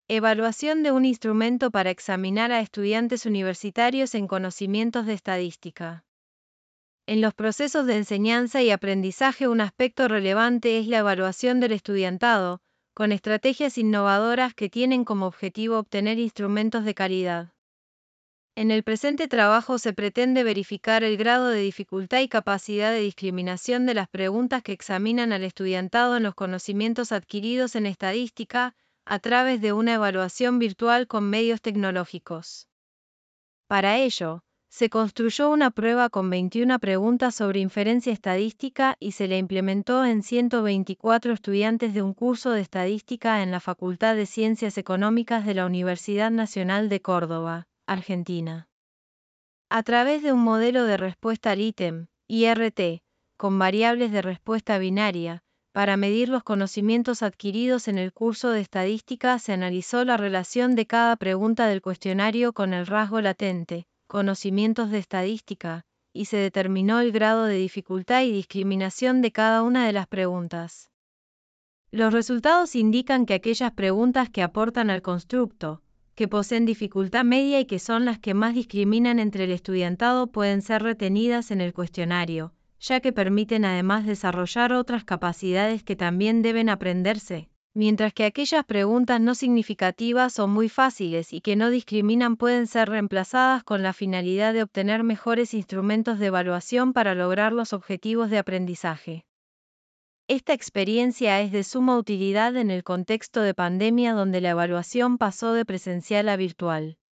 Evaluación de un instrumento para examinar a estudiantes universitarios en conocimientos de estadística. En los procesos de enseñanza y aprendizaje, un aspecto relevante es la evaluación del estudiantado, con estrategias innovadoras que tienen como objetivo obtener instrumentos de calidad. En el presente trabajo se pretende verificar el grado de dificultad y capacidad de discriminación de las preguntas que examinan al estudiantado en los conocimientos adquiridos en estadística, a través de una evaluación virtual con medios tecnológicos. Para ello, se construyó una prueba con 21 preguntas sobre inferencia estadística y se la implementó en 124 estudiantes de un curso de estadística en la Facultad de Ciencias Económicas de la Universidad Nacional de Córdoba, Argentina. A través de un modelo de respuesta al ítem, IRT, con variables de respuesta binaria, para medir los conocimientos adquiridos en el curso de estadística, se analizó la relación de cada pregunta del cuestionario con el rasgo latente, conocimientos de estadística, y se determinó el grado de dificultad y discriminación de cada una de las preguntas. Los resultados indican que aquellas preguntas que aportan al constructo, que poseen dificultad media y que son las que más discriminan entre el estudiantado, pueden ser retenidas en el cuestionario, ya que permiten además desarrollar otras capacidades que también deben aprenderse, mientras que aquellas preguntas no significativas o muy fáciles y que no discriminan pueden ser reemplazadas con la finalidad de obtener mejores instrumentos de evaluación para lograr los objetivos de aprendizaje. Esta experiencia es de suma utilidad en el contexto de pandemia, donde la evaluación pasó de presencial a virtual.